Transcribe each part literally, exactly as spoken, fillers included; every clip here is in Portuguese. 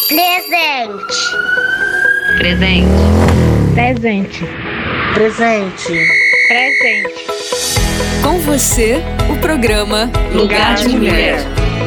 Presente. Presente. Presente. Presente. Presente. Com você, o programa Lugar de Mulher.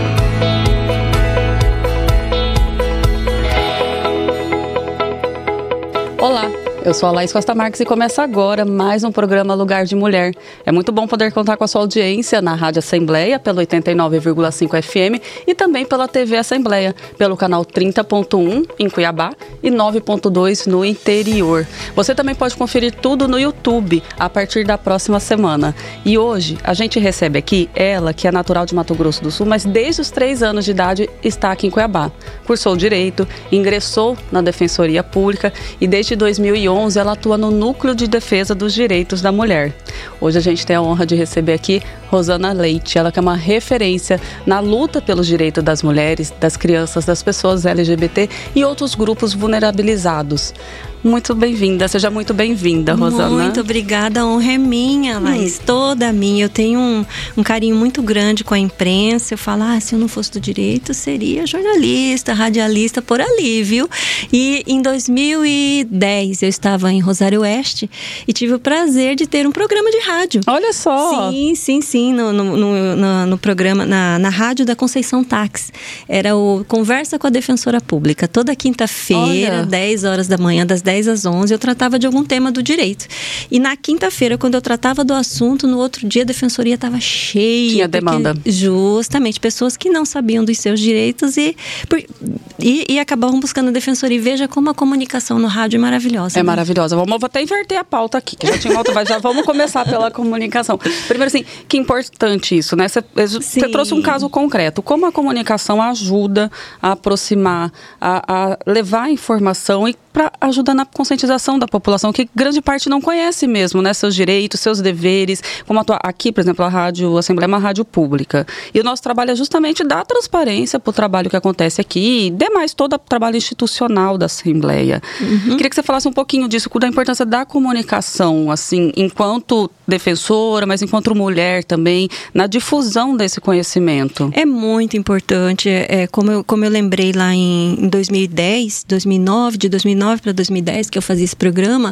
Olá, eu sou a Laís Costa Marques e começa agora mais um programa Lugar de Mulher. É muito bom poder contar com a sua audiência na Rádio Assembleia, pelo oitenta e nove vírgula cinco F M e também pela T V Assembleia, pelo canal trinta ponto um em Cuiabá e nove ponto dois no interior. Você também pode conferir tudo no YouTube a partir da próxima semana. E hoje a gente recebe aqui ela, que é natural de Mato Grosso do Sul, mas desde os três anos de idade está aqui em Cuiabá. Cursou Direito, ingressou na Defensoria Pública e desde dois mil e onze ela atua no Núcleo de Defesa dos Direitos da Mulher. Hoje a gente tem a honra de receber aqui Rosana Leite, ela que é uma referência na luta pelos direitos das mulheres, das crianças, das pessoas L G B T e outros grupos vulnerabilizados. Muito bem-vinda, seja muito bem-vinda, Rosana. Muito obrigada, a honra é minha, Laís, hum. toda minha. Eu tenho um, um carinho muito grande com a imprensa. Eu falo, ah, se eu não fosse do direito, seria jornalista, radialista, por ali, viu? E em dois mil e dez eu estava em Rosário Oeste e tive o prazer de ter um programa de rádio. Olha só! Sim, sim, sim, no, no, no, no, no programa, na, na rádio da Conceição Táxi. Era o Conversa com a Defensora Pública. Toda quinta-feira, dez horas da manhã, das dez às onze, eu tratava de algum tema do direito. E na quinta-feira, quando eu tratava do assunto, no outro dia a defensoria estava cheia. Tinha demanda. Justamente, pessoas que não sabiam dos seus direitos e, por, e, e acabavam buscando a defensoria. E veja como a comunicação no rádio é maravilhosa. É né? maravilhosa. Vamos, vou até inverter a pauta aqui, que já tinha outra, mas já vamos começar pela comunicação. Primeiro assim, que importante isso, né? Você, você trouxe um caso concreto. Como a comunicação ajuda a aproximar, a, a levar a informação e para ajudar na conscientização da população, que grande parte não conhece mesmo, né? Seus direitos, seus deveres. Como atua aqui, por exemplo, a Rádio Assembleia é uma rádio pública. E o nosso trabalho é justamente dar transparência para o trabalho que acontece aqui e demais todo o trabalho institucional da Assembleia. Uhum. Queria que você falasse um pouquinho disso, da importância da comunicação, assim, enquanto defensora, mas enquanto mulher também, na difusão desse conhecimento. É muito importante. É, como, eu, como eu lembrei lá em, em dois mil e dez, dois mil e nove, de dois mil e nove para dois mil e dez, que eu fazia esse programa,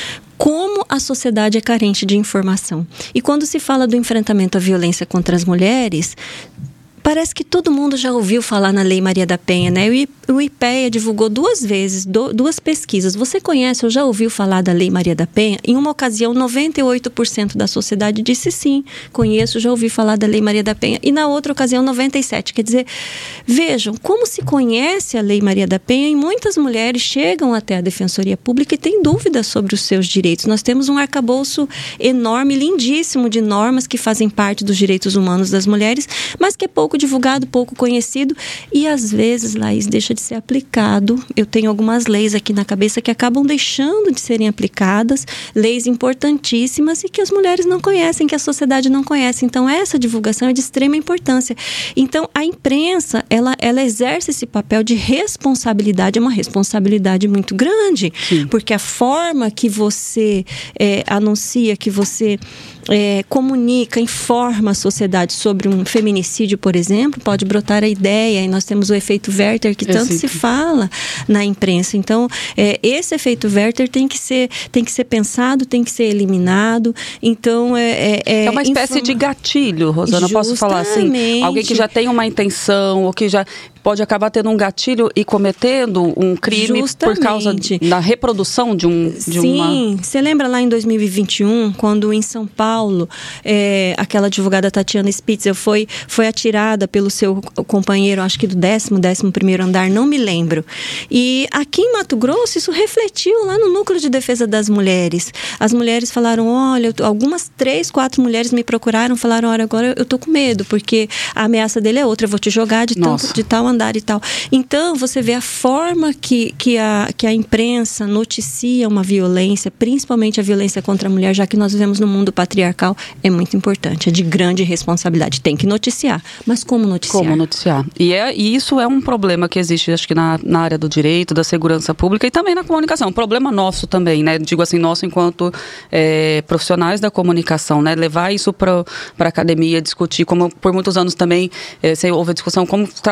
como a sociedade é carente de informação. E quando se fala do enfrentamento à violência contra as mulheres, parece que todo mundo já ouviu falar na Lei Maria da Penha, né? O IPEA divulgou duas vezes, do, duas pesquisas. Você conhece ou já ouviu falar da Lei Maria da Penha? Em uma ocasião, noventa e oito por cento da sociedade disse sim, conheço, já ouvi falar da Lei Maria da Penha. E na outra ocasião, noventa e sete por cento. Quer dizer, vejam, como se conhece a Lei Maria da Penha e muitas mulheres chegam até a Defensoria Pública e têm dúvidas sobre os seus direitos. Nós temos um arcabouço enorme, lindíssimo de normas que fazem parte dos direitos humanos das mulheres, mas que é pouco divulgado, pouco conhecido e às vezes, Laís, deixa de ser aplicado. Eu tenho algumas leis aqui na cabeça que acabam deixando de serem aplicadas, leis importantíssimas e que as mulheres não conhecem, que a sociedade não conhece. Então, essa divulgação é de extrema importância. Então, a imprensa, ela, ela exerce esse papel de responsabilidade, é uma responsabilidade muito grande, Sim. porque a forma que você é, anuncia, que você É, comunica, informa a sociedade sobre um feminicídio, por exemplo, pode brotar a ideia, e nós temos o efeito Werther, que tanto se fala na imprensa. Então, é, esse efeito Werther tem que ser, tem que ser pensado, tem que ser eliminado. Então, é... É, é uma espécie informa... de gatilho, Rosana, Justamente. Posso falar assim? Alguém que já tem uma intenção, ou que já pode acabar tendo um gatilho e cometendo um crime Justamente. Por causa da reprodução de um... De Sim, uma... você lembra lá em dois mil e vinte e um, quando em São Paulo, é, aquela advogada Tatiana Spitzer foi, foi atirada pelo seu companheiro, acho que do décimo, décimo primeiro andar, não me lembro. E aqui em Mato Grosso, isso refletiu lá no Núcleo de Defesa das Mulheres. As mulheres falaram, olha, algumas três, quatro mulheres me procuraram, falaram, olha, agora eu tô com medo, porque a ameaça dele é outra, eu vou te jogar de, tanto, de tal andar e tal. Então, você vê a forma que, que, a, que a imprensa noticia uma violência, principalmente a violência contra a mulher, já que nós vivemos no mundo patriarcal, é muito importante, é de grande responsabilidade. Tem que noticiar, mas como noticiar? Como noticiar? E, é, e isso é um problema que existe, acho que na, na área do direito, da segurança pública e também na comunicação. Um problema nosso também, né? Digo assim, nosso enquanto é, profissionais da comunicação, né? Levar isso para a academia, discutir, como por muitos anos também é, houve a discussão como tratar o suicídio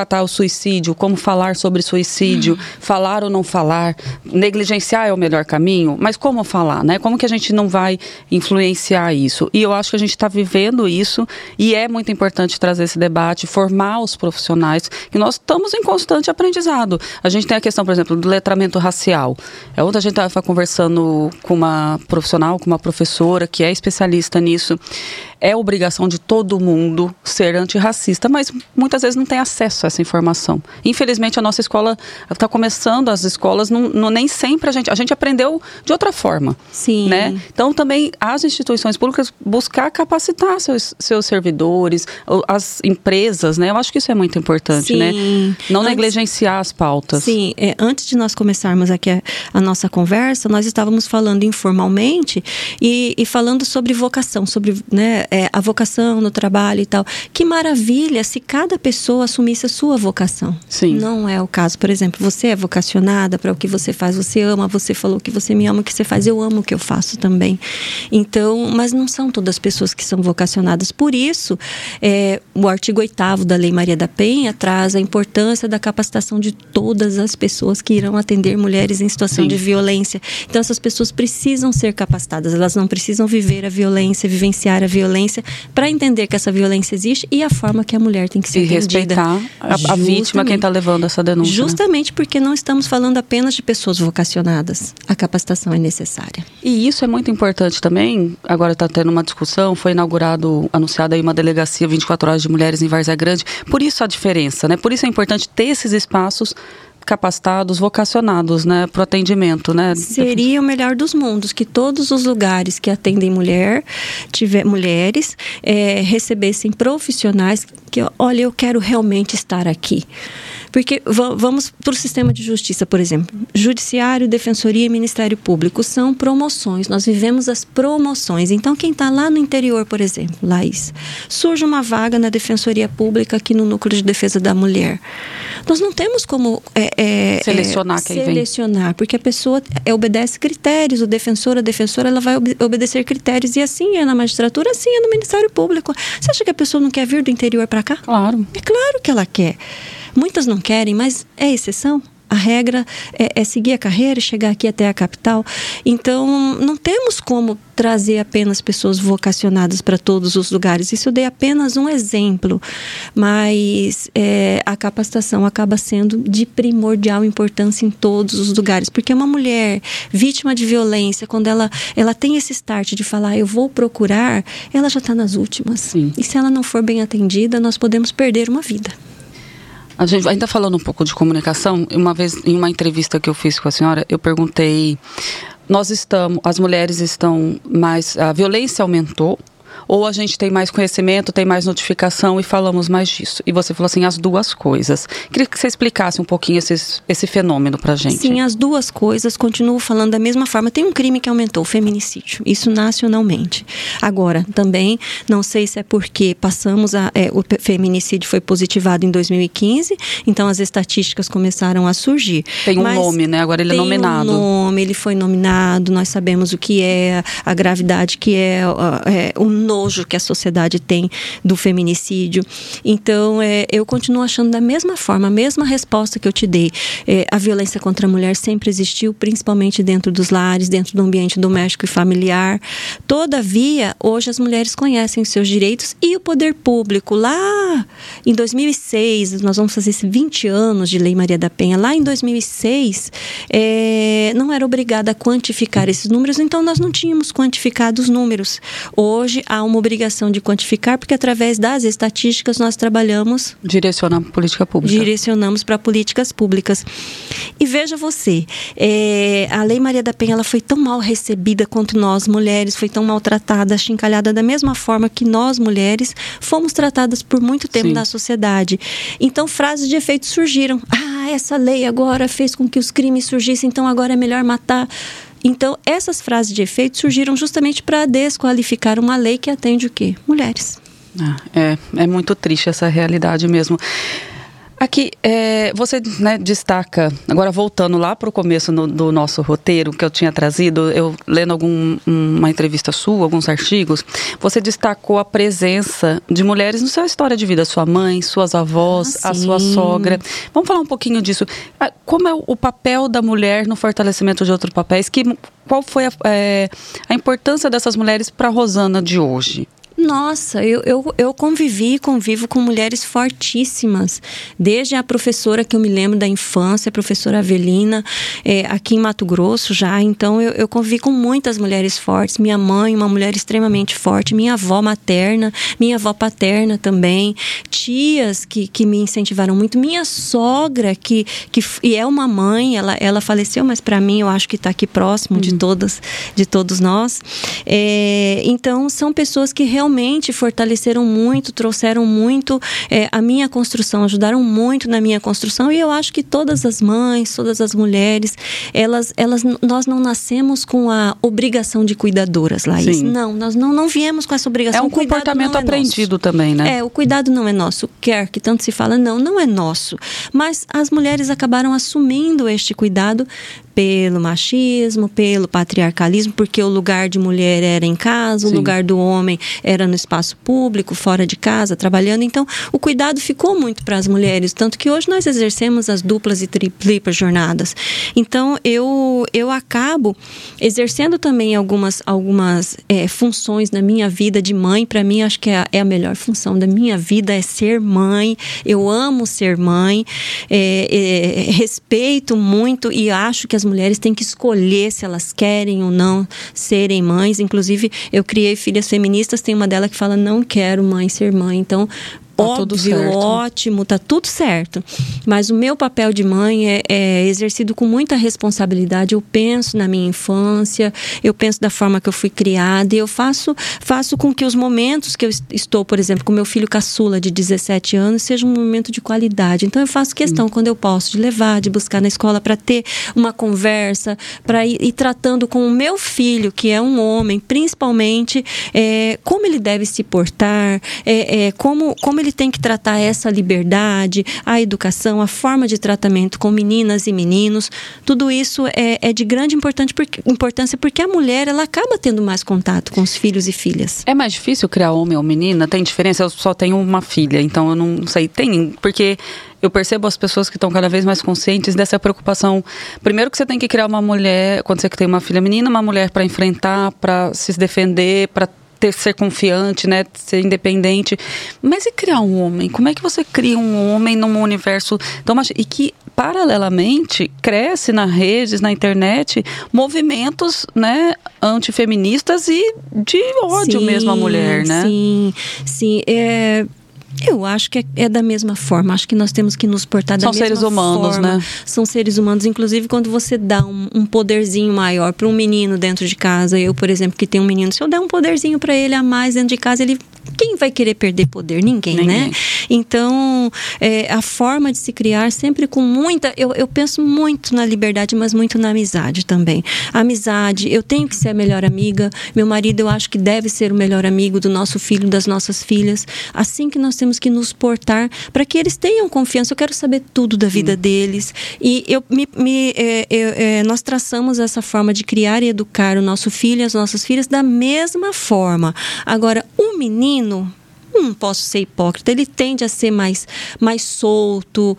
suicídio, como falar sobre suicídio, uhum. falar ou não falar, negligenciar é o melhor caminho, mas como falar, né? Como que a gente não vai influenciar isso? E eu acho que a gente está vivendo isso e é muito importante trazer esse debate, formar os profissionais, que nós estamos em constante aprendizado. A gente tem a questão, por exemplo, do letramento racial. É onde a gente estava conversando com uma profissional, com uma professora que é especialista nisso. É obrigação de todo mundo ser antirracista, mas muitas vezes não tem acesso a essa informação. Infelizmente, a nossa escola está começando, as escolas, não, não, nem sempre a gente... A gente aprendeu de outra forma. Sim. Né? Então, também, as instituições públicas buscar capacitar seus, seus servidores, as empresas, né? Eu acho que isso é muito importante, Sim. né? Não antes, negligenciar as pautas. Sim. É, antes de nós começarmos aqui a, a nossa conversa, nós estávamos falando informalmente e, e falando sobre vocação, sobre... né, É, a vocação no trabalho e tal. Que maravilha se cada pessoa assumisse a sua vocação. Sim. Não é o caso. Por exemplo, você é vocacionada para o que você faz, você ama, você falou que você me ama, o que você faz, eu amo o que eu faço também. Então, mas não são todas as pessoas que são vocacionadas. Por isso, é, o artigo oitavo da Lei Maria da Penha traz a importância da capacitação de todas as pessoas que irão atender mulheres em situação Sim. de violência. Então, essas pessoas precisam ser capacitadas, elas não precisam viver a violência, vivenciar a violência, para entender que essa violência existe e a forma que a mulher tem que ser e atendida. respeitar a, a vítima, quem está levando essa denúncia. Justamente, né? Porque não estamos falando apenas de pessoas vocacionadas. A capacitação é necessária. E isso é muito importante também. Agora está tendo uma discussão, foi inaugurado, anunciada aí uma delegacia vinte e quatro horas de mulheres em Várzea Grande. Por isso a diferença, né? Por isso é importante ter esses espaços capacitados, vocacionados, né, para o atendimento, né? Seria o melhor dos mundos, que todos os lugares que atendem mulher, tiver, mulheres, é, recebessem profissionais que, olha, eu quero realmente estar aqui. Porque vamos para o sistema de justiça, por exemplo. Judiciário, Defensoria e Ministério Público são promoções. Nós vivemos as promoções. Então, quem está lá no interior, por exemplo, Laís, surge uma vaga na Defensoria Pública aqui no Núcleo de Defesa da Mulher. Nós não temos como é, é, selecionar é, quem selecionar, vem. Porque a pessoa é, obedece critérios. O defensor, a defensora, ela vai ob- obedecer critérios. E assim é na magistratura, assim é no Ministério Público. Você acha que a pessoa não quer vir do interior para cá? Claro. É claro que ela quer. Muitas não querem, mas é exceção. A regra é, é seguir a carreira e chegar aqui até a capital. Então, não temos como trazer apenas pessoas vocacionadas para todos os lugares. Isso eu dei apenas um exemplo. Mas é, a capacitação acaba sendo de primordial importância em todos os lugares. Porque uma mulher vítima de violência, quando ela, ela tem esse start de falar, eu vou procurar, ela já está nas últimas. Sim. E se ela não for bem atendida, nós podemos perder uma vida. A gente ainda falando um pouco de comunicação, uma vez em uma entrevista que eu fiz com a senhora, eu perguntei, nós estamos, as mulheres estão mais, a violência aumentou, ou a gente tem mais conhecimento, tem mais notificação e falamos mais disso? E você falou assim, as duas coisas. Queria que você explicasse um pouquinho esse, esse fenômeno pra gente. Sim, as duas coisas, continuo falando da mesma forma. Tem um crime que aumentou, o feminicídio, isso nacionalmente. Agora, também, não sei se é porque passamos, a, é, o feminicídio foi positivado em dois mil e quinze, então as estatísticas começaram a surgir. Tem um Mas nome, né? Agora ele é nominado. Tem um nome, ele foi nominado, nós sabemos o que é, a gravidade que é, é o nojo que a sociedade tem do feminicídio. Então, é, eu continuo achando da mesma forma, a mesma resposta que eu te dei. É, a violência contra a mulher sempre existiu, principalmente dentro dos lares, dentro do ambiente doméstico e familiar. Todavia, hoje as mulheres conhecem os seus direitos e o poder público. Lá em dois mil e seis, nós vamos fazer vinte anos de Lei Maria da Penha. Lá em dois mil e seis, é, não era obrigada a quantificar esses números, então nós não tínhamos quantificado os números. Hoje, há uma obrigação de quantificar, porque através das estatísticas nós trabalhamos... Direcionar para política pública. Direcionamos para políticas públicas. E veja você, é, a Lei Maria da Penha ela foi tão mal recebida quanto nós, mulheres, foi tão maltratada, achincalhada da mesma forma que nós, mulheres, fomos tratadas por muito tempo Sim. na sociedade. Então, frases de efeito surgiram. Ah, essa lei agora fez com que os crimes surgissem, então agora é melhor matar... Então, essas frases de efeito surgiram justamente para desqualificar uma lei que atende o quê? Mulheres. Ah, é, é muito triste essa realidade mesmo. Aqui, é, você né, destaca, agora voltando lá para o começo no, do nosso roteiro que eu tinha trazido, eu lendo algum, uma entrevista sua, alguns artigos, você destacou a presença de mulheres na sua história de vida, sua mãe, suas avós, ah, a sua sogra. Vamos falar um pouquinho disso. Como é o papel da mulher no fortalecimento de outros papéis? Que, qual foi a, é, a importância dessas mulheres para a Rosana de hoje? Nossa, eu, eu, eu convivi e convivo com mulheres fortíssimas, desde a professora que eu me lembro da infância, a professora Avelina, é, aqui em Mato Grosso já, então eu, eu convivi com muitas mulheres fortes, minha mãe, uma mulher extremamente forte, minha avó materna, minha avó paterna também, tias que, que me incentivaram muito, minha sogra, que, que e é uma mãe, ela, ela faleceu, mas para mim eu acho que está aqui próximo uhum. de, todas, de todos nós, é, então são pessoas que realmente realmente fortaleceram muito, trouxeram muito é, a minha construção, ajudaram muito na minha construção, e eu acho que todas as mães, todas as mulheres, elas, elas, nós não nascemos com a obrigação de cuidadoras, Laís. Sim. Não, nós não, não viemos com essa obrigação. É um comportamento é aprendido nosso. Também, né? É, o cuidado não é nosso. O care, que tanto se fala, não, não é nosso. Mas as mulheres acabaram assumindo este cuidado pelo machismo, pelo patriarcalismo, porque o lugar de mulher era em casa, Sim. o lugar do homem era no espaço público, fora de casa, trabalhando. Então, o cuidado ficou muito para as mulheres, tanto que hoje nós exercemos as duplas e triplas jornadas. Então, eu, eu acabo exercendo também algumas, algumas é, funções na minha vida de mãe. Para mim, acho que é a, é a melhor função da minha vida, é ser mãe. Eu amo ser mãe, é, é, respeito muito e acho que as mulheres têm que escolher se elas querem ou não serem mães. Inclusive, eu criei filhas feministas, tem uma delas que fala, não quero mãe ser mãe. Então, tá óbvio, ótimo, tá tudo certo. Mas o meu papel de mãe é, é exercido com muita responsabilidade. Eu penso na minha infância, eu penso da forma que eu fui criada e eu faço, faço com que os momentos que eu estou, por exemplo, com meu filho caçula de dezessete anos, seja um momento de qualidade. Então, eu faço questão, hum. quando eu posso, de levar, de buscar na escola para ter uma conversa, para ir, ir tratando com o meu filho, que é um homem, principalmente, é, como ele deve se portar, é, é, como, como ele Ele tem que tratar essa liberdade, a educação, a forma de tratamento com meninas e meninos. Tudo isso é, é de grande importante porque, importância porque a mulher, ela acaba tendo mais contato com os filhos e filhas. É mais difícil criar homem ou menina? Tem diferença? Eu só tenho uma filha, então eu não sei. Tem, porque eu percebo as pessoas que estão cada vez mais conscientes dessa preocupação. Primeiro que você tem que criar uma mulher, quando você tem uma filha menina, uma mulher para enfrentar, para se defender, para ter, ser confiante, né, ser independente. Mas e criar um homem? Como é que você cria um homem num universo tão machista? E que, paralelamente, cresce nas redes, na internet, movimentos, né, antifeministas e de ódio sim, mesmo à mulher, né? Sim, sim. É... Eu acho que é, é da mesma forma. Acho que nós temos que nos portar da São mesma seres humanos, forma. Né? São seres humanos. Inclusive, quando você dá um, um poderzinho maior para um menino dentro de casa. Eu, por exemplo, que tenho um menino. Se eu der um poderzinho para ele a mais dentro de casa, ele... Quem vai querer perder poder? Ninguém, Ninguém. né? Então, é, a forma de se criar sempre com muita... Eu, eu penso muito na liberdade, mas muito na amizade também. A amizade, eu tenho que ser a melhor amiga. Meu marido, eu acho que deve ser o melhor amigo do nosso filho, das nossas filhas. Assim que nós temos que nos portar para que eles tenham confiança. Eu quero saber tudo da vida hum. deles. E eu, me, me, é, é, nós traçamos essa forma de criar e educar o nosso filho e as nossas filhas da mesma forma. Agora, o menino, não posso ser hipócrita, ele tende a ser mais, mais solto,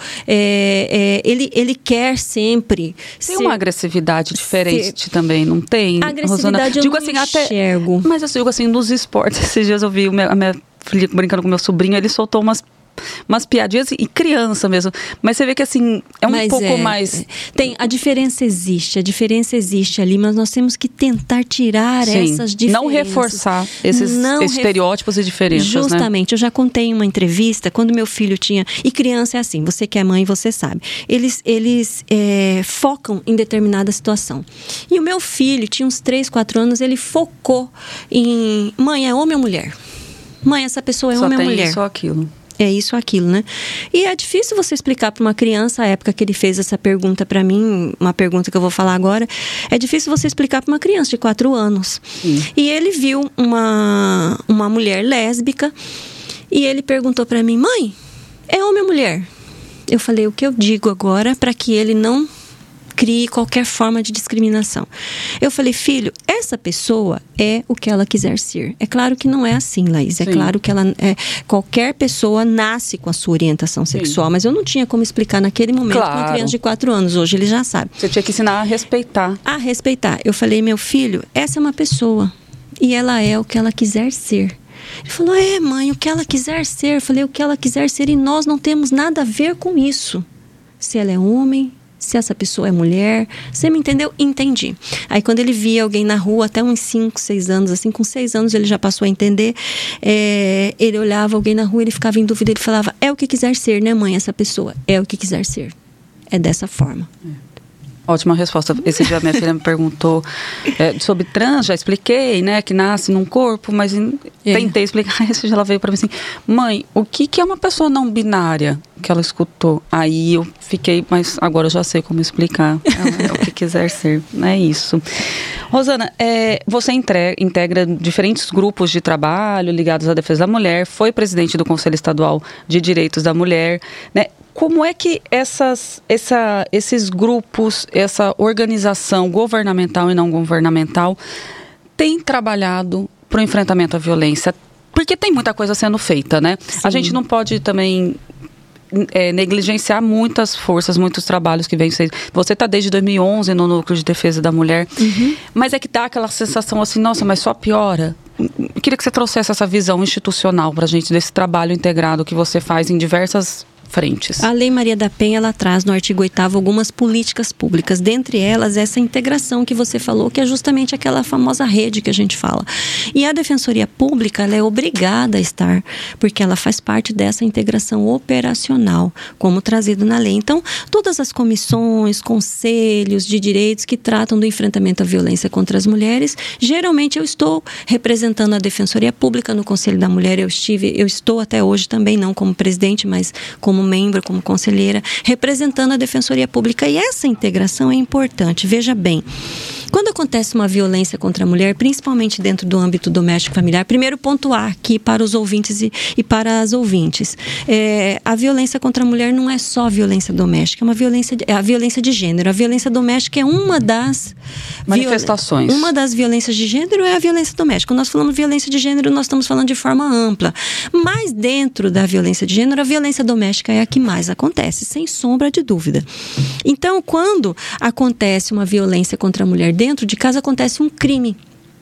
é, é, ele, ele quer sempre... Tem ser, uma agressividade diferente ser, também, não tem? A agressividade Rosana? eu digo não assim, enxergo. Até, mas eu digo assim, nos esportes, esses dias eu vi a minha filha brincando com meu sobrinho, ele soltou umas umas piadinhas e criança mesmo, mas você vê que assim é um mas pouco é, mais tem, a diferença existe, a diferença existe ali, mas nós temos que tentar tirar Sim, essas diferenças, não reforçar esses não estereótipos ref... e diferenças, justamente, né? Eu já contei em uma entrevista, quando meu filho tinha, e criança é assim, você que é mãe, você sabe, eles, eles é, focam em determinada situação, e o meu filho tinha uns três, quatro anos, ele focou em, mãe, é homem ou mulher? Mãe, essa pessoa é Só homem tem ou mulher? Só aquilo. É isso ou aquilo, né? E é difícil você explicar para uma criança, a época que ele fez essa pergunta para mim, uma pergunta que eu vou falar agora, é difícil você explicar para uma criança de quatro anos. Sim. E ele viu uma, uma mulher lésbica e ele perguntou para mim, mãe, é homem ou mulher? Eu falei, o que eu digo agora para que ele não crie qualquer forma de discriminação. Eu falei, filho, essa pessoa é o que ela quiser ser. É claro que não é assim, Laís. É Sim. claro que ela é, qualquer pessoa nasce com a sua orientação sexual, Sim. mas eu não tinha como explicar naquele momento claro. com uma criança de quatro anos. Hoje ele já sabe. Você tinha que ensinar a respeitar. A respeitar. Eu falei, meu filho, essa é uma pessoa e ela é o que ela quiser ser. Ele falou, é mãe, o que ela quiser ser. Eu falei, o que ela quiser ser e nós não temos nada a ver com isso. Se ela é homem, se essa pessoa é mulher, você me entendeu? Entendi. Aí quando ele via alguém na rua, até uns cinco, seis anos, assim, com seis anos ele já passou a entender, é, ele olhava alguém na rua, ele ficava em dúvida, ele falava, é o que quiser ser, né mãe, essa pessoa? É o que quiser ser. É dessa forma. É. Ótima resposta. Esse dia minha filha me perguntou é, sobre trans, já expliquei, né, que nasce num corpo, mas é. tentei explicar. Esse dia ela veio para mim assim, mãe, o que, que é uma pessoa não binária? Que ela escutou. Aí eu fiquei, mas agora eu já sei como explicar. É, é o que quiser ser, é isso. Rosana, é, você integra, integra diferentes grupos de trabalho ligados à defesa da mulher, foi presidente do Conselho Estadual de Direitos da Mulher, né? Como é que essas, essa, esses grupos, essa organização governamental e não governamental tem trabalhado para o enfrentamento à violência? Porque tem muita coisa sendo feita, né? Sim. A gente não pode também é, negligenciar muitas forças, muitos trabalhos que vêm sendo. Você está desde dois mil e onze no Núcleo de Defesa da Mulher, uhum. mas é que dá aquela sensação assim, nossa, mas só piora. Eu queria que você trouxesse essa visão institucional para a gente desse trabalho integrado que você faz em diversas frentes. A Lei Maria da Penha, ela traz no artigo oitavo algumas políticas públicas, dentre elas essa integração que você falou, que é justamente aquela famosa rede que a gente fala. E a Defensoria Pública, ela é obrigada a estar, porque ela faz parte dessa integração operacional, como trazido na lei. Então, todas as comissões, conselhos de direitos que tratam do enfrentamento à violência contra as mulheres, geralmente eu estou representando a Defensoria Pública no Conselho da Mulher, eu estive, eu estou até hoje também, não como presidente, mas como como membro, como conselheira, representando a Defensoria Pública. E essa integração é importante. Veja bem, quando acontece uma violência contra a mulher, principalmente dentro do âmbito doméstico familiar, primeiro pontuar aqui para os ouvintes e, e para as ouvintes, é, a violência contra a mulher não é só violência doméstica, é, uma violência, é a violência de gênero. A violência doméstica é uma das manifestações. Viol... Uma das violências de gênero é a violência doméstica. Quando nós falamos de violência de gênero, nós estamos falando de forma ampla. Mas dentro da violência de gênero, a violência doméstica é a que mais acontece, sem sombra de dúvida. Então, quando acontece uma violência contra a mulher dentro de casa, acontece um crime.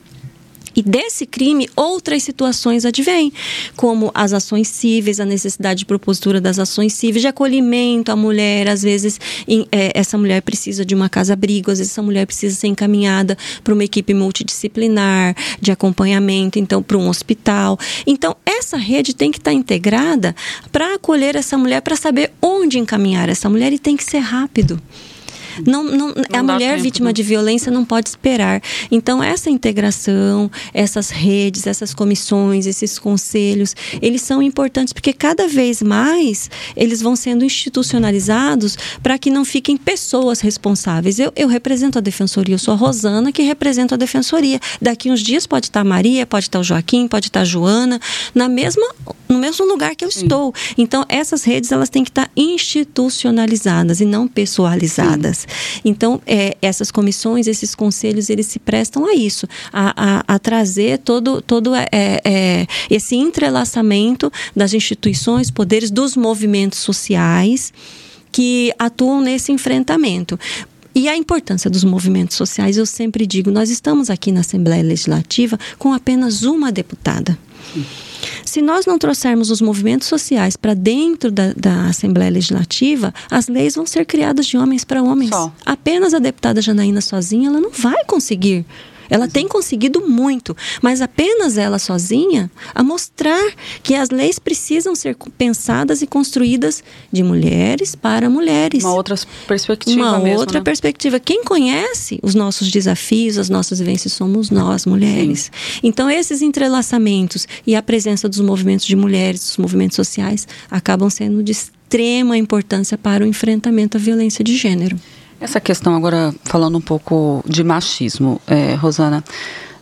E desse crime, outras situações advêm, como as ações cíveis, a necessidade de propositura das ações cíveis, de acolhimento à mulher. Às vezes, em, é, essa mulher precisa de uma casa-abrigo, às vezes essa mulher precisa ser encaminhada para uma equipe multidisciplinar, de acompanhamento, então, para um hospital. Então, essa rede tem que estar integrada para acolher essa mulher, para saber onde encaminhar essa mulher, e tem que ser rápido. Não, não, não a mulher tempo, vítima né? de violência não pode esperar. Então, essa integração, essas redes, essas comissões, esses conselhos, eles são importantes porque cada vez mais eles vão sendo institucionalizados para que não fiquem pessoas responsáveis. Eu, eu represento a Defensoria, eu sou a Rosana que represento a Defensoria. Daqui uns dias pode estar a Maria, pode estar o Joaquim, pode estar a Joana, na mesma, no mesmo lugar que eu Sim. estou. Então, essas redes, elas têm que estar institucionalizadas e não pessoalizadas. Sim. Então, é, essas comissões, esses conselhos, eles se prestam a isso, a, a, a trazer todo, todo é, é, esse entrelaçamento das instituições, poderes, dos movimentos sociais que atuam nesse enfrentamento. E a importância dos movimentos sociais, eu sempre digo, nós estamos aqui na Assembleia Legislativa com apenas uma deputada. Sim. Se nós não trouxermos os movimentos sociais para dentro da, da Assembleia Legislativa, as leis vão ser criadas de homens para homens. Só. Apenas a deputada Janaína sozinha, ela não vai conseguir. Ela Exato. Tem conseguido muito, mas apenas ela sozinha a mostrar que as leis precisam ser pensadas e construídas de mulheres para mulheres. Uma outra perspectiva Uma mesmo, outra né? perspectiva. Quem conhece os nossos desafios, as nossas vivências, somos nós, mulheres. Sim. Então, esses entrelaçamentos e a presença dos movimentos de mulheres, dos movimentos sociais, acabam sendo de extrema importância para o enfrentamento à violência de gênero. Essa questão agora, falando um pouco de machismo, é, Rosana,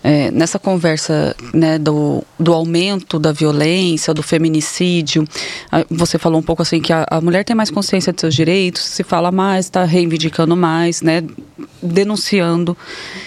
é, nessa conversa, né, do, do aumento da violência, do feminicídio, você falou um pouco assim que a, a mulher tem mais consciência de seus direitos, se fala mais, está reivindicando mais, né, denunciando.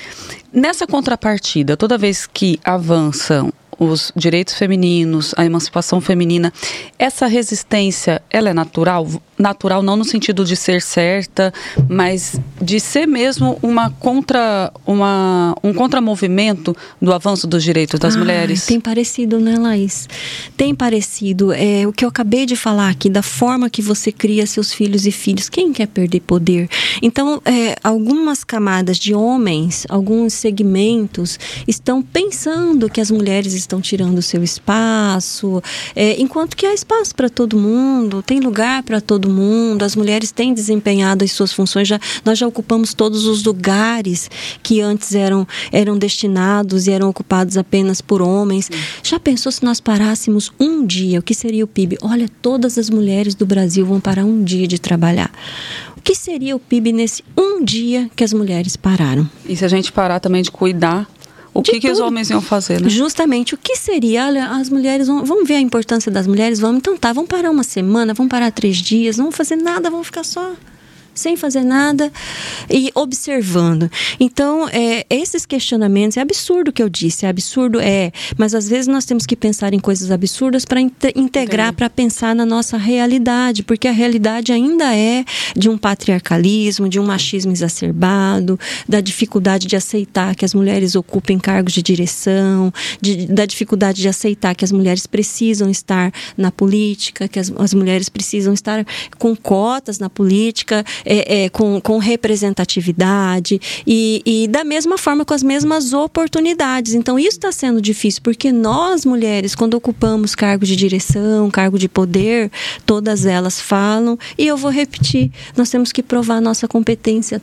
Nessa contrapartida, toda vez que avançam os direitos femininos, a emancipação feminina, essa resistência, ela é natural? Natural não no sentido de ser certa, mas de ser mesmo uma contra, uma, um contramovimento do avanço dos direitos das Ai, mulheres? Tem parecido, né, Laís? Tem parecido. É, o que eu acabei de falar aqui, da forma que você cria seus filhos e filhos. Quem quer perder poder? Então, é, algumas camadas de homens, alguns segmentos, estão pensando que as mulheres estão tirando o seu espaço, é, enquanto que há espaço para todo mundo, tem lugar para todo mundo, as mulheres têm desempenhado as suas funções, já, nós já ocupamos todos os lugares que antes eram, eram destinados e eram ocupados apenas por homens. Sim. Já pensou se nós parássemos um dia, o que seria o P I B? Olha, todas as mulheres do Brasil vão parar um dia de trabalhar. O que seria o P I B nesse um dia que as mulheres pararam? E se a gente parar também de cuidar, o que, que os homens iam fazer, né? Justamente, o que seria? Olha, as mulheres vão, vão ver a importância das mulheres, vamos, então tá, vamos parar uma semana, vamos parar três dias, não vamos fazer nada, vamos ficar só sem fazer nada e observando. Então, é, esses questionamentos, é absurdo o que eu disse, é absurdo, é, mas às vezes nós temos que pensar em coisas absurdas para integrar, para pensar na nossa realidade, porque a realidade ainda é de um patriarcalismo, de um machismo exacerbado, da dificuldade de aceitar que as mulheres ocupem cargos de direção, de, da dificuldade de aceitar que as mulheres precisam estar na política, que as, as mulheres precisam estar com cotas na política, É, é, com, com representatividade e, e da mesma forma com as mesmas oportunidades. Então isso está sendo difícil, porque nós mulheres, quando ocupamos cargo de direção, cargo de poder, todas elas falam, e eu vou repetir, nós temos que provar a nossa competência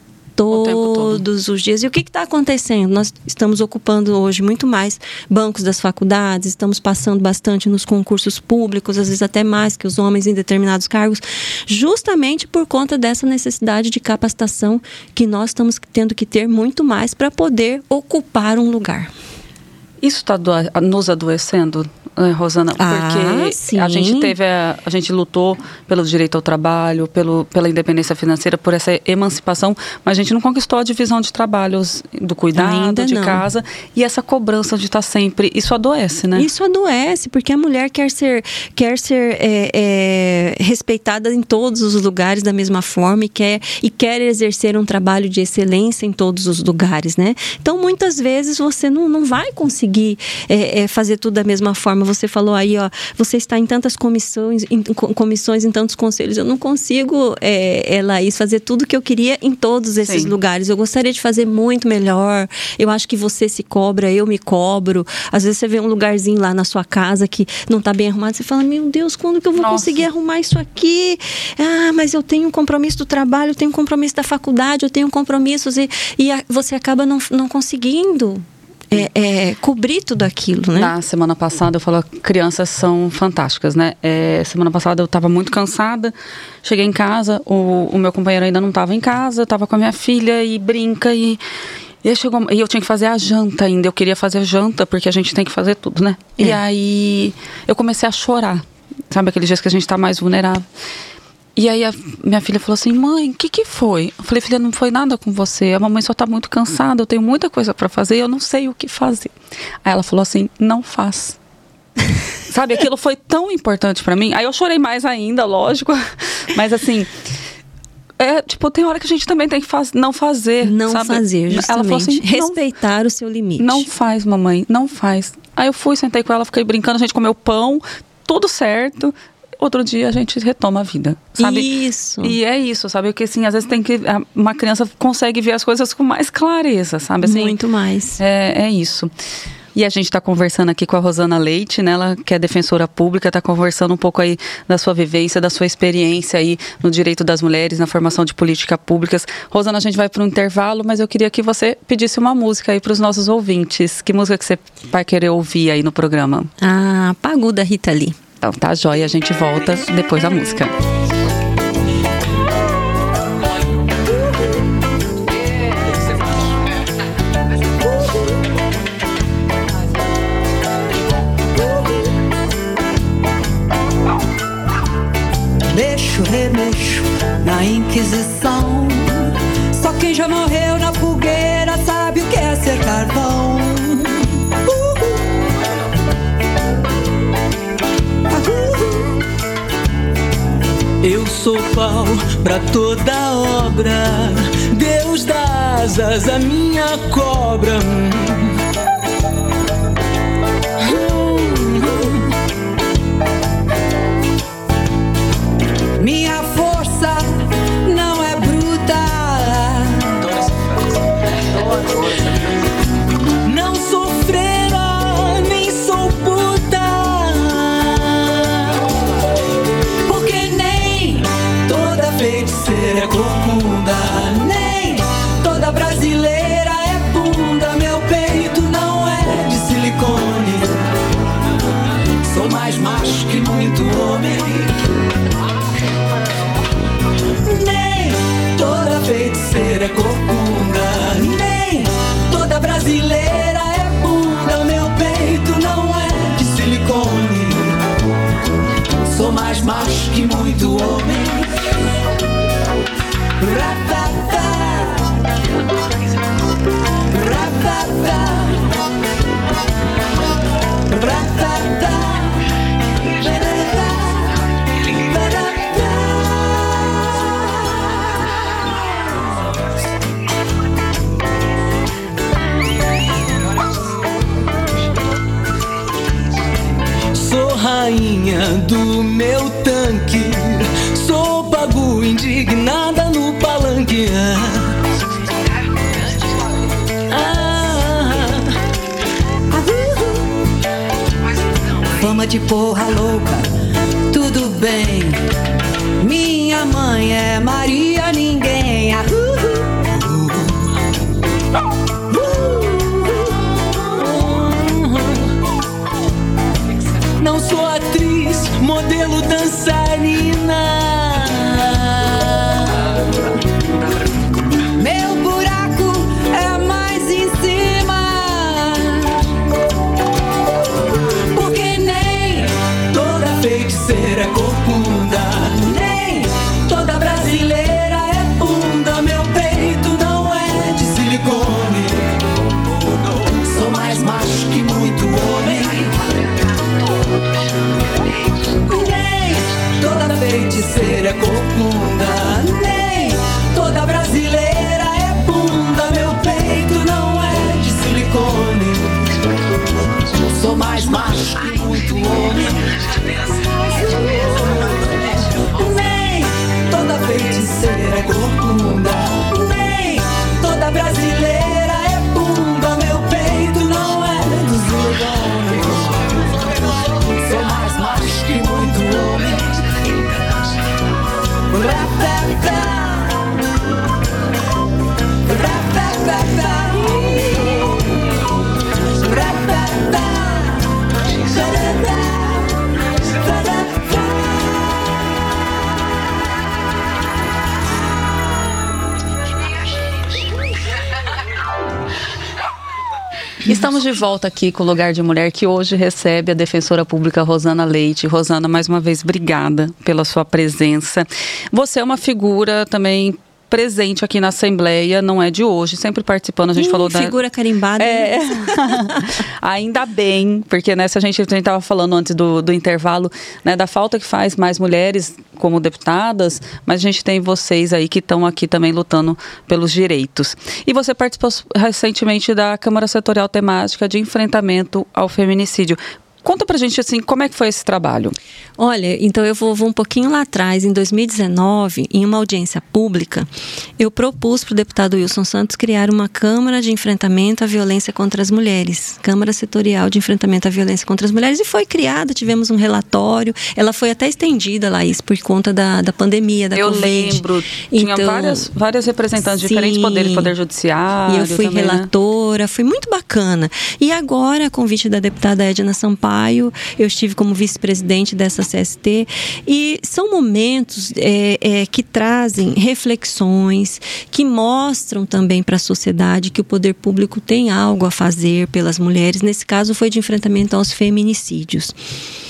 todos os dias. E o que está acontecendo? Nós estamos ocupando hoje muito mais bancos das faculdades, estamos passando bastante nos concursos públicos, às vezes até mais que os homens em determinados cargos, justamente por conta dessa necessidade de capacitação que nós estamos tendo que ter muito mais para poder ocupar um lugar. Isso está nos adoecendo, Rosana? Porque ah, a gente teve, a, a gente lutou pelo direito ao trabalho, pelo, pela independência financeira, por essa emancipação, mas a gente não conquistou a divisão de trabalhos, do cuidado, Ainda de não. casa, e essa cobrança de estar sempre, isso adoece, né? Isso adoece, porque a mulher quer ser, quer ser é, é, respeitada em todos os lugares da mesma forma e quer, e quer exercer um trabalho de excelência em todos os lugares, né? Então, muitas vezes, você não, não vai conseguir é, é, fazer tudo da mesma forma. Você falou aí, ó, você está em tantas comissões, em comissões, em tantos conselhos. Eu não consigo, é, é, Laís, fazer tudo que eu queria em todos esses Sim. lugares. Eu gostaria de fazer muito melhor. Eu acho que você se cobra, eu me cobro. Às vezes você vê um lugarzinho lá na sua casa que não está bem arrumado. Você fala, meu Deus, quando que eu vou Nossa. conseguir arrumar isso aqui? Ah, mas eu tenho um compromisso do trabalho, eu tenho um compromisso da faculdade, eu tenho compromissos e, e a, você acaba não, não conseguindo É, é, cobrir tudo aquilo, né? Na semana passada eu falo, crianças são fantásticas, né? É, semana passada eu estava muito cansada, cheguei em casa, o, o meu companheiro ainda não estava em casa, eu estava com a minha filha e brinca e, e, chegou, e eu tinha que fazer a janta ainda, eu queria fazer a janta porque a gente tem que fazer tudo, né? É. E aí eu comecei a chorar, sabe aqueles dias que a gente está mais vulnerável. E aí a minha filha falou assim, mãe, o que que foi? Eu falei, filha, não foi nada com você, a mamãe só tá muito cansada, eu tenho muita coisa para fazer, eu não sei o que fazer. Aí ela falou assim, não faz. Sabe, aquilo foi tão importante para mim. Aí eu chorei mais ainda, lógico, mas assim, é, tipo, tem hora que a gente também tem que faz, não fazer, Não sabe? fazer, justamente. Ela falou assim, respeitar não, o seu limite. Não faz, mamãe, não faz. Aí eu fui, sentei com ela, fiquei brincando, a gente comeu pão, tudo certo. Outro dia a gente retoma a vida, sabe? Isso. E é isso, sabe? Porque assim, às vezes tem que... Uma criança consegue ver as coisas com mais clareza, sabe? Assim, muito mais. É, é isso. E a gente está conversando aqui com a Rosana Leite, né? Ela que é defensora pública, está conversando um pouco aí da sua vivência, da sua experiência aí no direito das mulheres, na formação de políticas públicas. Rosana, a gente vai para um intervalo, mas eu queria que você pedisse uma música aí para os nossos ouvintes. Que música que você vai querer ouvir aí no programa? Ah, Pagu da Rita Lee. Então tá, joia, a gente volta depois da música. já morreu na fogueira, sabe o que é ser carvão. Eu sou pau pra toda obra, Deus dá asas à minha cobra. Minha força não é bruta, não sou freira, nem sou puta, porque nem toda feiticeira é corcunda, nem toda brasileira é bunda. Meu peito não é de silicone, sou mais macho que muito homem. Feiticeira é corcunda, nem toda brasileira é bunda. Meu peito não é de silicone, sou mais macho que muito homem. Ratata, ratata, ratata. Rainha do meu tanque, sou pago indignada no palanque. Ah, ah, fama de porra louca, tudo bem. Minha mãe é Maria Ninguém. Ah, uh, não sou atriz, modelo, dançarina. Meu buraco é mais em cima, porque nem toda feiticeira é corcunda, nem toda brasileira é bunda. Meu peito não é de silicone, sou mais macho que muito homem. Nem toda feiticeira é corcunda, nem toda brasileira é bunda. Meu peito não é de silicone, sou mais macho que muito homem. Nem toda feiticeira é corcunda, nem toda brasileira é bunda. Meu peito não é de silicone, sou mais macho que muito homem. Ratata, ratata, ratata, Estamos de volta aqui com o Lugar de Mulher, que hoje recebe a defensora pública Rosana Leite. Rosana, mais uma vez, obrigada pela sua presença. Você é uma figura também presente aqui na Assembleia, não é de hoje, sempre participando, a gente Ih, falou da... figura carimbada. É, ainda bem, porque né, se a gente estava falando antes do, do intervalo, né, da falta que faz mais mulheres como deputadas, mas a gente tem vocês aí que estão aqui também lutando pelos direitos. E você participou recentemente da Câmara Setorial Temática de Enfrentamento ao Feminicídio. Conta pra gente, assim, como é que foi esse trabalho? Olha, então eu vou, vou um pouquinho lá atrás, em dois mil e dezenove, em uma audiência pública, eu propus para o deputado Wilson Santos criar uma Câmara de Enfrentamento à Violência contra as Mulheres, Câmara Setorial de Enfrentamento à Violência contra as Mulheres, e foi criada, tivemos um relatório, ela foi até estendida, Laís, por conta da, da pandemia, da eu Covid. Eu lembro, tinha então, várias, várias representantes de sim, diferentes poderes, Poder Judiciário. E eu fui também, relatora, né? Foi muito bacana. E agora, a convite da deputada Edna Sampaio, eu estive como vice-presidente dessa C S T, e são momentos é, é, que trazem reflexões, que mostram também para a sociedade que o poder público tem algo a fazer pelas mulheres. Nesse caso foi de enfrentamento aos feminicídios.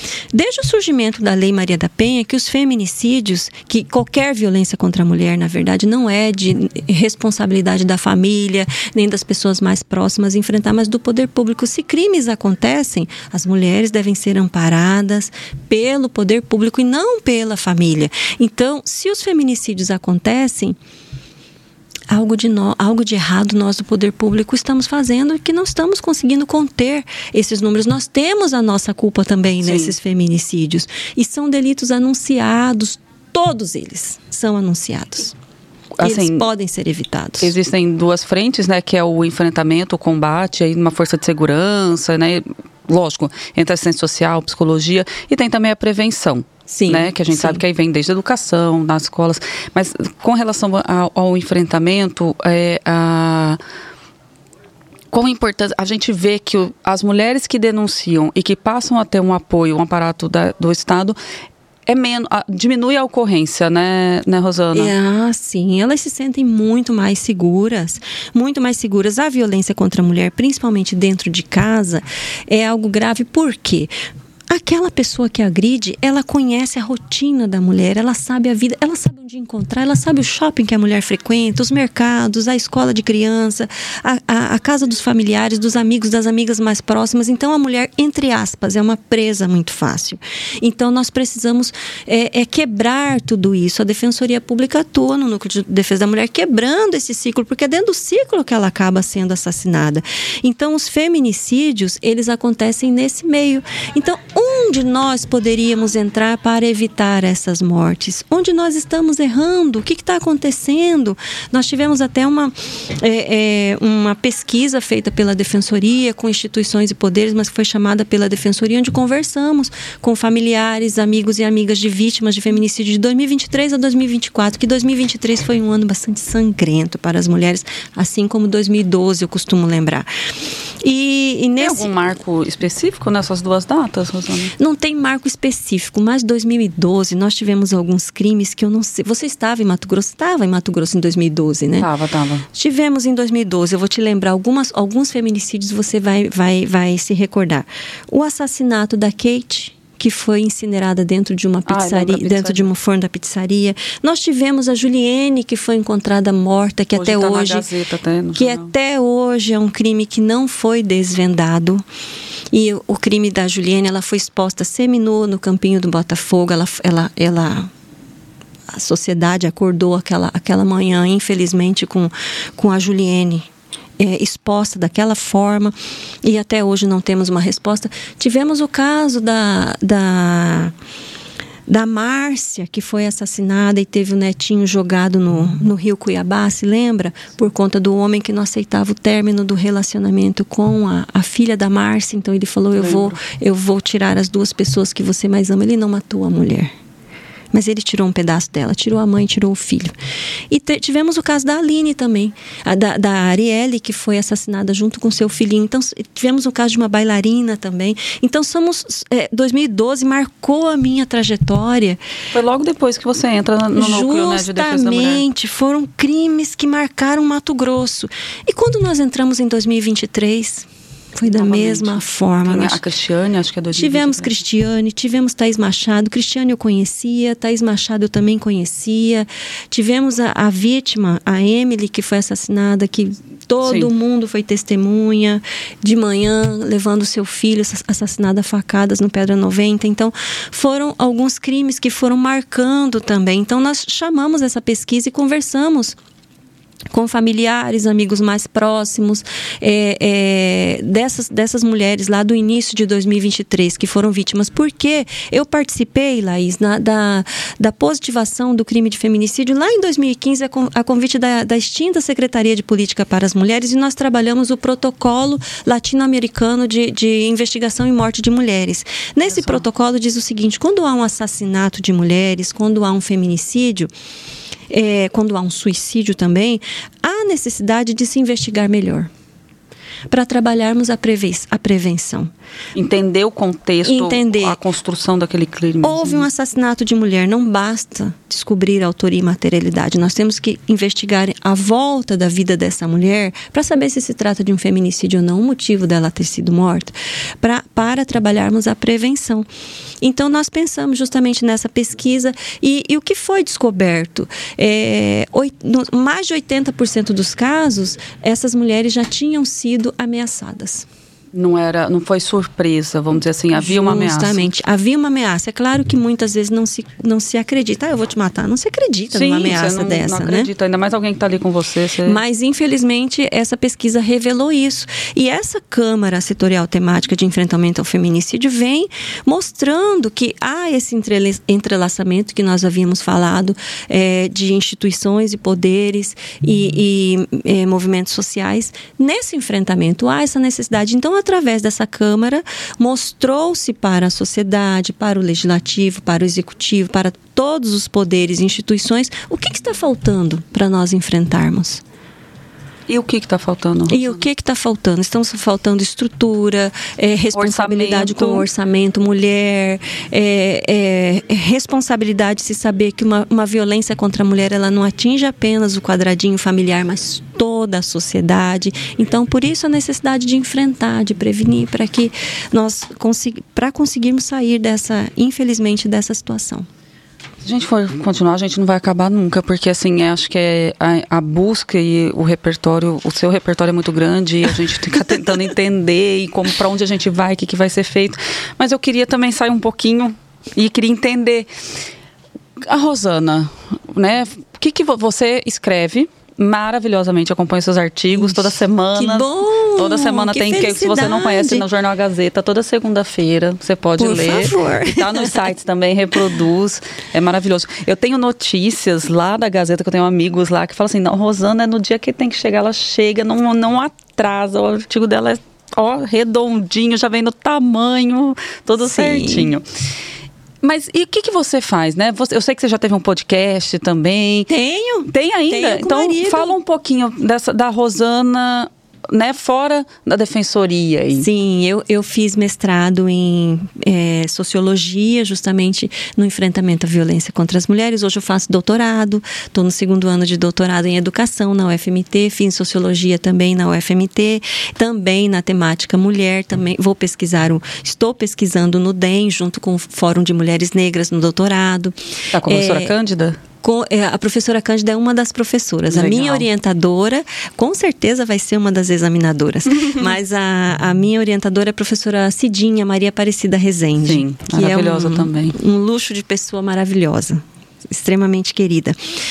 Desde o surgimento da Lei Maria da Penha, que os feminicídios, que qualquer violência contra a mulher, na verdade, não é de responsabilidade da família, nem das pessoas mais próximas enfrentar, mas do poder público. Se crimes acontecem, as mulheres devem ser amparadas pelo poder público e não pela família. Então, se os feminicídios acontecem, algo de, no, algo de errado nós do poder público estamos fazendo e que não estamos conseguindo conter esses números. Nós temos a nossa culpa também Sim. nesses feminicídios. E são delitos anunciados, todos eles são anunciados. Assim, eles podem ser evitados. Existem duas frentes, né, que é o enfrentamento, o combate, aí uma força de segurança, né, lógico, entre assistência social, psicologia, e tem também a prevenção. Sim, né? Que a gente sim. sabe que aí vem desde a educação, nas escolas. Mas com relação ao, ao enfrentamento, é, a, quão importante a gente vê que o, as mulheres que denunciam e que passam a ter um apoio, um aparato da, do Estado, é menos, a, diminui a ocorrência, né, né, Rosana? Ah, sim. Elas se sentem muito mais seguras, muito mais seguras. A violência contra a mulher, principalmente dentro de casa, é algo grave. Por quê? Aquela pessoa que agride, ela conhece a rotina da mulher, ela sabe a vida, ela sabe onde encontrar, ela sabe o shopping que a mulher frequenta, os mercados, a escola de criança, a, a, a casa dos familiares, dos amigos, das amigas mais próximas. Então, a mulher, entre aspas, é uma presa muito fácil. Então, nós precisamos é, é quebrar tudo isso. A Defensoria Pública atua no Núcleo de Defesa da Mulher, quebrando esse ciclo, porque é dentro do ciclo que ela acaba sendo assassinada. Então, os feminicídios, eles acontecem nesse meio. Então, onde nós poderíamos entrar para evitar essas mortes? Onde nós estamos errando? O que está acontecendo? Nós tivemos até uma, é, é, uma pesquisa feita pela Defensoria com instituições e poderes, mas foi chamada pela Defensoria, onde conversamos com familiares, amigos e amigas de vítimas de feminicídio de dois mil e vinte e três a dois mil e vinte e quatro, que dois mil e vinte e três foi um ano bastante sangrento para as mulheres, assim como dois mil e doze, eu costumo lembrar. E, e nesse... Tem algum marco específico nessas duas datas, Rosana? Não tem marco específico, mas em dois mil e doze nós tivemos alguns crimes que eu não sei. Você estava em Mato Grosso? Estava em Mato Grosso em dois mil e doze, né? Estava, estava. Tivemos em dois mil e doze, eu vou te lembrar, algumas, alguns feminicídios você vai, vai, vai se recordar. O assassinato da Kate, que foi incinerada dentro de uma pizzaria, ah, pizzaria, dentro de um forno da pizzaria. Nós tivemos a Juliene, que foi encontrada morta, que hoje até tá hoje, na Gazeta, até no que jornal. Até hoje é um crime que não foi desvendado. E o crime da Juliene, ela foi exposta seminua no campinho do Botafogo. Ela, ela, ela, a sociedade acordou aquela, aquela manhã, infelizmente, com, com a Juliene É, exposta daquela forma, e até hoje não temos uma resposta. Tivemos o caso da, da, da Márcia, que foi assassinada e teve o netinho jogado no, no rio Cuiabá, se lembra? Por conta do homem que não aceitava o término do relacionamento com a, a filha da Márcia. Então ele falou, eu vou, eu vou tirar as duas pessoas que você mais ama. Ele não matou a mulher, mas ele tirou um pedaço dela, tirou a mãe, tirou o filho. E te, tivemos o caso da Aline também, a da, da Arielle, que foi assassinada junto com seu filhinho. Então, tivemos o caso de uma bailarina também. Então, somos... É, dois mil e doze marcou a minha trajetória. Foi logo depois que você entra no núcleo, né, de defesa da mulher. Justamente, foram crimes que marcaram Mato Grosso. E quando nós entramos em dois mil e vinte e três... Foi da Novamente. mesma forma. Tem a Cristiane, acho que é dois mil e vinte. Tivemos Cristiane, tivemos Thaís Machado. Cristiane eu conhecia, Thaís Machado eu também conhecia. Tivemos a, a vítima, a Emily, que foi assassinada, que todo Sim. mundo foi testemunha, de manhã, levando seu filho assassinado a facadas no Pedra noventa. Então, foram alguns crimes que foram marcando também. Então, nós chamamos essa pesquisa e conversamos com familiares, amigos mais próximos, é, é, dessas, dessas mulheres lá do início de dois mil e vinte e três que foram vítimas. Porque eu participei, Laís, na, da, da positivação do crime de feminicídio lá em dois mil e quinze, a, a convite da, da extinta Secretaria de Política para as Mulheres, e nós trabalhamos o protocolo latino-americano de, de investigação e morte de mulheres. Nesse protocolo diz o seguinte: quando há um assassinato de mulheres, quando há um feminicídio, É, quando há um suicídio também, há necessidade de se investigar melhor, para trabalharmos a, preve- a prevenção. Entender o contexto, Entender. a construção daquele crime. Houve um assassinato de mulher, não basta descobrir a autoria e materialidade. Nós temos que investigar a volta da vida dessa mulher para saber se se trata de um feminicídio ou não, o motivo dela ter sido morta, pra, para trabalharmos a prevenção. Então, nós pensamos justamente nessa pesquisa e, e o que foi descoberto? É, oit, no, mais de oitenta por cento dos casos, essas mulheres já tinham sido ameaçadas. Não era, não foi surpresa, vamos dizer assim, havia uma ameaça. Justamente, havia uma ameaça. É claro que muitas vezes não se, não se acredita, ah, eu vou te matar. Não se acredita Sim, numa ameaça você não, dessa, não acredita, né? Ainda mais alguém que está ali com você, você... Mas, infelizmente, essa pesquisa revelou isso. E essa Câmara Setorial Temática de Enfrentamento ao Feminicídio vem mostrando que há esse entrelaçamento que nós havíamos falado é, de instituições e poderes e, e é, movimentos sociais. Nesse enfrentamento há essa necessidade. Então, através dessa Câmara, mostrou-se para a sociedade, para o Legislativo, para o Executivo, para todos os poderes e instituições, o que, que está faltando para nós enfrentarmos. E o que está faltando? E o que está faltando? Estamos faltando estrutura, é, responsabilidade orçamento. com o orçamento, mulher, é, é, responsabilidade de se saber que uma, uma violência contra a mulher ela não atinge apenas o quadradinho familiar, mas toda a sociedade. Então, por isso a necessidade de enfrentar, de prevenir, para que nós consig- para conseguirmos sair dessa, infelizmente, dessa situação. Se a gente for continuar, a gente não vai acabar nunca, porque assim, acho que é a, a busca e o repertório, o seu repertório é muito grande e a gente fica tentando entender e como, para onde a gente vai, o que, que vai ser feito. Mas eu queria também sair um pouquinho e queria entender. A Rosana, né? O que, que você escreve? Maravilhosamente, acompanho seus artigos toda semana. Que bom! Toda semana que tem, que se você não conhece, no Jornal Gazeta, toda segunda-feira você pode Por ler. favor. E tá nos sites também, reproduz. É maravilhoso. Eu tenho notícias lá da Gazeta, que eu tenho amigos lá que falam assim, não, Rosana, é no dia que tem que chegar, ela chega, não, não atrasa. O artigo dela é ó, redondinho, já vem no tamanho, todo Sim. certinho. Mas e o que, que você faz, né? Você, eu sei que você já teve um podcast também. Tenho. Tem ainda? Tenho com Então, o marido. fala um pouquinho dessa, da Rosana, né, fora da defensoria aí. Sim, eu, eu fiz mestrado em é, sociologia, justamente no enfrentamento à violência contra as mulheres. Hoje eu faço doutorado, estou no segundo ano de doutorado em educação na U F M T, fiz sociologia também na U F M T, também na temática mulher, também vou pesquisar, o, estou pesquisando no D E M, junto com o Fórum de Mulheres Negras no doutorado. Tá com a professora É, Cândida? Com, é, a professora Cândida é uma das professoras. Legal. A minha orientadora, com certeza vai ser uma das examinadoras. Mas a, a minha orientadora é a professora Cidinha Maria Aparecida Rezende. Sim, que maravilhosa é um, também. Um luxo de pessoa maravilhosa. Extremamente querida.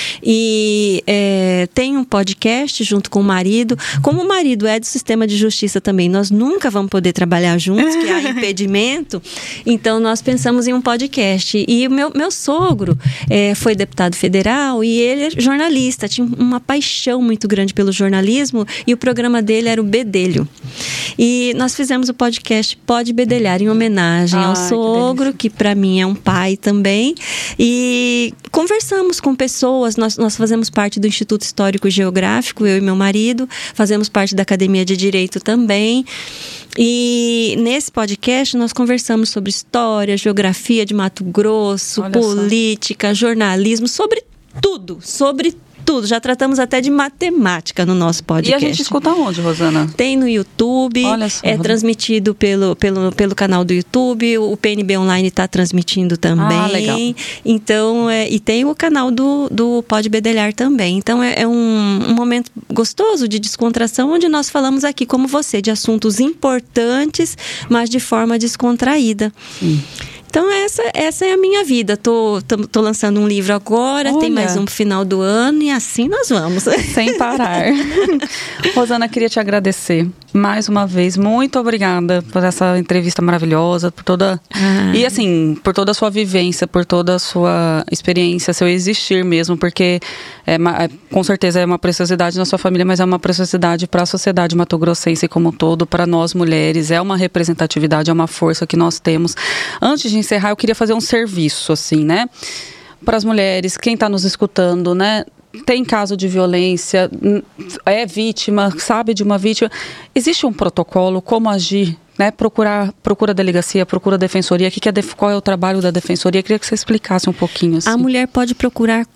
E é, tem um podcast junto com o marido. Como o marido é do sistema de justiça também, nós nunca vamos poder trabalhar juntos, que há impedimento. Então, nós pensamos em um podcast. E o meu, meu sogro é, foi deputado federal e ele é jornalista. Tinha uma paixão muito grande pelo jornalismo e o programa dele era o Bedelho. E nós fizemos o podcast Pode Bedelhar, em homenagem Ai, ao que sogro, que para mim é um pai também. E conversamos com pessoas, nós, nós fazemos parte do Instituto Histórico e Geográfico, eu e meu marido, fazemos parte da Academia de Direito também. E nesse podcast nós conversamos sobre história, geografia de Mato Grosso, Olha política, só. jornalismo, sobre tudo, sobre tudo. Já tratamos até de matemática no nosso podcast. E a gente escuta onde, Rosana? Tem no YouTube, Olha só, é Rosana. transmitido pelo, pelo, pelo canal do YouTube, o P N B Online está transmitindo também. Ah, legal. Então, é, e tem o canal do, do Pode Bedelhar também. Então, é, é um, um momento gostoso de descontração, onde nós falamos aqui, como você, de assuntos importantes, mas de forma descontraída. Sim. Então, essa, essa é a minha vida. Tô, tô, tô lançando um livro agora, Olha. tem mais um no final do ano e assim nós vamos. Sem parar. Rosana, queria te agradecer mais uma vez. Muito obrigada por essa entrevista maravilhosa, por toda... Ah. E assim, por toda a sua vivência, por toda a sua experiência, seu existir mesmo, porque é, é, com certeza é uma preciosidade na sua família, mas é uma preciosidade para a sociedade mato-grossense como um todo, para nós mulheres. É uma representatividade, é uma força que nós temos. Antes de encerrar, eu queria fazer um serviço, assim, né? Para as mulheres, quem está nos escutando, né? Tem caso de violência, é vítima, sabe de uma vítima. Existe um protocolo, como agir, né? Procurar, procura a delegacia, procura a defensoria. O que que é, qual é o trabalho da defensoria? Eu queria que você explicasse um pouquinho. Assim. A mulher pode procurar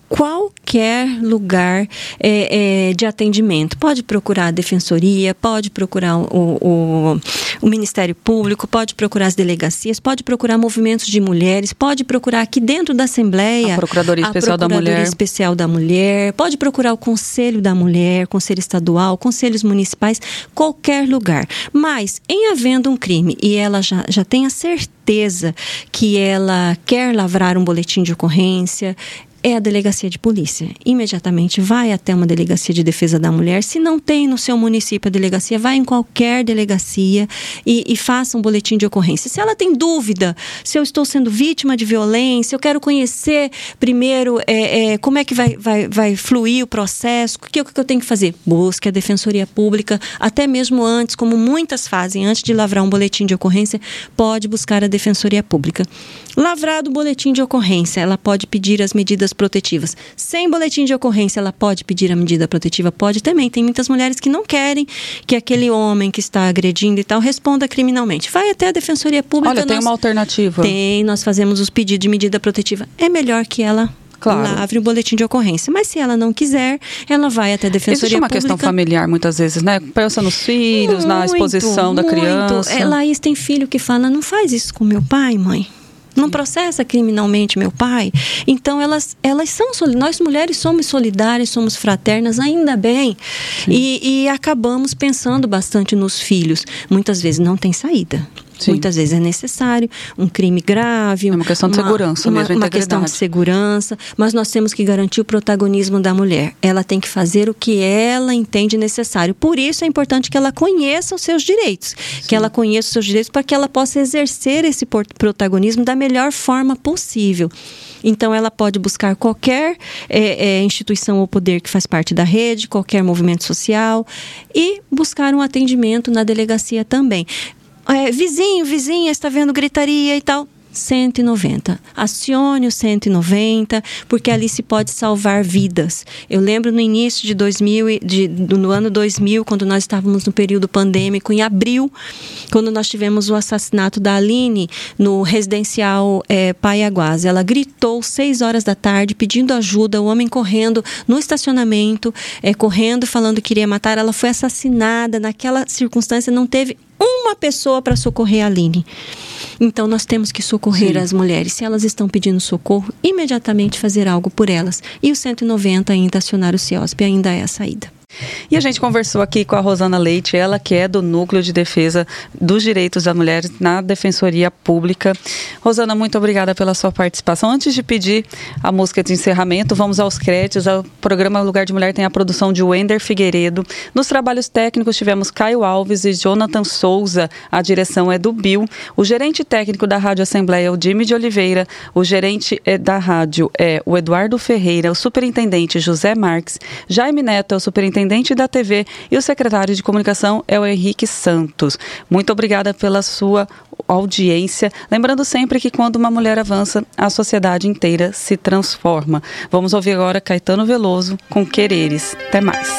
qualquer lugar é, é, de atendimento. Pode procurar a Defensoria, pode procurar o, o, o Ministério Público, pode procurar as delegacias, pode procurar movimentos de mulheres, pode procurar aqui dentro da Assembleia a Procuradoria Especial, a Procuradoria da, Mulher. Especial da Mulher, pode procurar o Conselho da Mulher, Conselho Estadual, Conselhos Municipais, qualquer lugar. Mas, em havendo um crime e ela já, já tem a certeza que ela quer lavrar um boletim de ocorrência, é a delegacia de polícia. Imediatamente vai até uma delegacia de defesa da mulher. Se não tem no seu município a delegacia, vai em qualquer delegacia e, e faça um boletim de ocorrência. Se ela tem dúvida, se eu estou sendo vítima de violência, eu quero conhecer primeiro é, é, como é que vai, vai, vai fluir o processo, o que, o que eu tenho que fazer? Busque a Defensoria Pública, até mesmo antes, como muitas fazem, antes de lavrar um boletim de ocorrência, pode buscar a Defensoria Pública. Lavrado o boletim de ocorrência, ela pode pedir as medidas protetivas. Sem boletim de ocorrência, ela pode pedir a medida protetiva? Pode também. Tem muitas mulheres que não querem que aquele homem que está agredindo e tal responda criminalmente. Vai até a Defensoria Pública. Olha, tem nós... uma alternativa. Tem, nós fazemos os pedidos de medida protetiva. É melhor que ela... Claro. Lavre o boletim de ocorrência. Mas se ela não quiser, ela vai até a Defensoria Existe uma Pública. Questão familiar, muitas vezes, né? Pensa nos filhos, muito, na exposição da muito. criança. É, Laís tem filho que fala, não faz isso com meu pai, mãe. Não processa criminalmente meu pai. Então, elas, elas são... Nós, mulheres, somos solidárias, somos fraternas, ainda bem. E, e acabamos pensando bastante nos filhos. Muitas vezes não tem saída. Sim. Muitas vezes é necessário um crime grave. É uma questão de uma, segurança uma, mesmo, uma questão de segurança, mas nós temos que garantir o protagonismo da mulher. Ela tem que fazer o que ela entende necessário. Por isso é importante que ela conheça os seus direitos. Sim. Que ela conheça os seus direitos para que ela possa exercer esse protagonismo da melhor forma possível. Então, ela pode buscar qualquer é, é, instituição ou poder que faz parte da rede, qualquer movimento social e buscar um atendimento na delegacia também. É, vizinho, vizinha, está vendo gritaria e tal. cento e noventa. Acione o cento e noventa, porque ali se pode salvar vidas. Eu lembro no início de dois mil, de, no ano dois mil, quando nós estávamos no período pandêmico, em abril, quando nós tivemos o assassinato da Aline no residencial é, Paiaguás. Ela gritou seis horas da tarde, pedindo ajuda, o homem correndo no estacionamento, é, correndo, falando que iria matar. Ela foi assassinada. Naquela circunstância, não teve uma pessoa para socorrer a Aline. Então, nós temos que socorrer Sim. as mulheres. Se elas estão pedindo socorro, imediatamente fazer algo por elas. E o cento e noventa, ainda acionar o CIOSP, ainda é a saída. E a gente conversou aqui com a Rosana Leite, ela que é do Núcleo de Defesa dos Direitos da Mulher na Defensoria Pública. Rosana, muito obrigada pela sua participação. Antes de pedir a música de encerramento, vamos aos créditos. O programa Lugar de Mulher tem a produção de Wender Figueiredo. Nos trabalhos técnicos tivemos Caio Alves e Jonathan Souza. A direção é do Bill. O gerente técnico da Rádio Assembleia é o Jimmy de Oliveira. O gerente da rádio é o Eduardo Ferreira. O superintendente José Marques. Jaime Neto é o superintendente da T V e o secretário de comunicação é o Henrique Santos. Muito obrigada pela sua audiência. Lembrando sempre que quando uma mulher avança, a sociedade inteira se transforma. Vamos ouvir agora Caetano Veloso com Quereres. Até mais.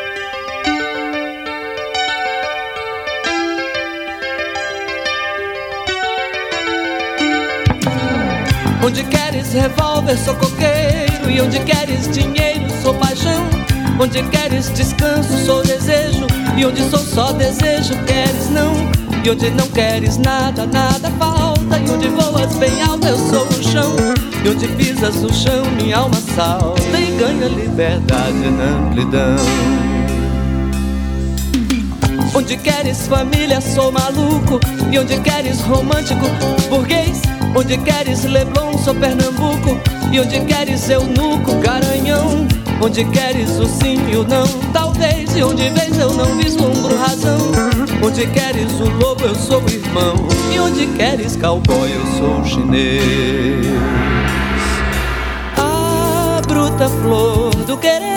Onde queres revólver, sou coqueiro. E onde queres dinheiro, sou paixão. Onde queres descanso, sou desejo. E onde sou só desejo, queres não. E onde não queres nada, nada falta. E onde voas bem alto, eu sou o chão. E onde pisas o chão, minha alma salta e ganha liberdade na amplidão. Onde queres família, sou maluco. E onde queres romântico, burguês. Onde queres Leblon, sou Pernambuco. E onde queres eunuco, Garanhão. Onde queres o sim e o não, talvez. E onde vês eu não vislumbro razão. Onde queres o lobo, eu sou o irmão. E onde queres cowboy, eu sou o chinês. A bruta flor do querer.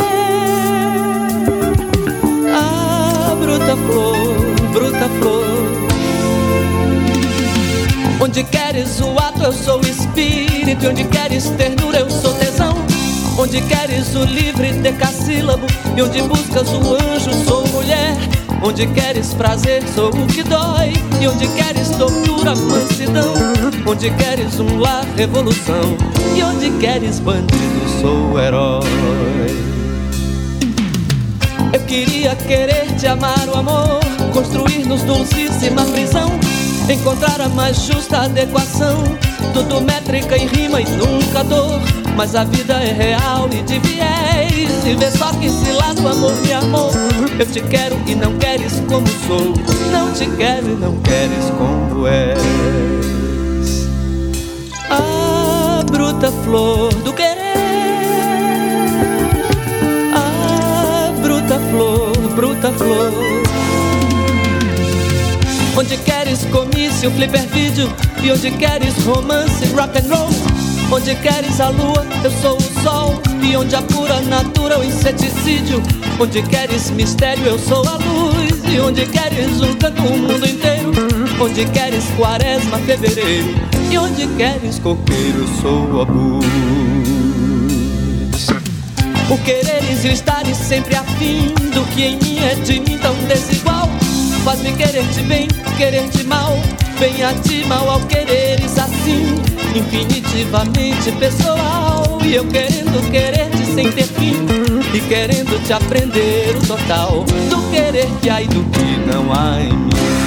A bruta flor, bruta flor. Onde queres o ato, eu sou o espírito. E onde queres ternura, eu sou tesão. Onde queres o livre decassílabo. E onde buscas o anjo, sou mulher. Onde queres prazer, sou o que dói. E onde queres tortura, mansidão. Onde queres um lar, revolução. E onde queres bandido, sou o herói. Eu queria querer te amar o amor, construir-nos dulcíssima prisão, encontrar a mais justa adequação, tudo métrica e rima e nunca dor. Mas a vida é real e de viés, e vê só que se lá do amor me amou. Eu te quero e não queres como sou, não te quero e não queres como és. A bruta flor do querer, a bruta flor, bruta flor. Onde queres comício, flipper vídeo, e onde queres romance, rock and roll. Onde queres a lua, eu sou o sol, e onde a pura natura, o inseticídio. Onde queres mistério, eu sou a luz, e onde queres um canto, o mundo inteiro. Onde queres quaresma, fevereiro, e onde queres coqueiro, eu sou a luz. O quereres e o estares sempre afim do que em mim é de mim tão desigual. Faz-me querer-te bem, querer-te mal, bem a ti, mal ao quereres assim, infinitivamente pessoal. E eu querendo querer-te sem ter fim, e querendo te aprender o total do querer que há e do que não há em mim.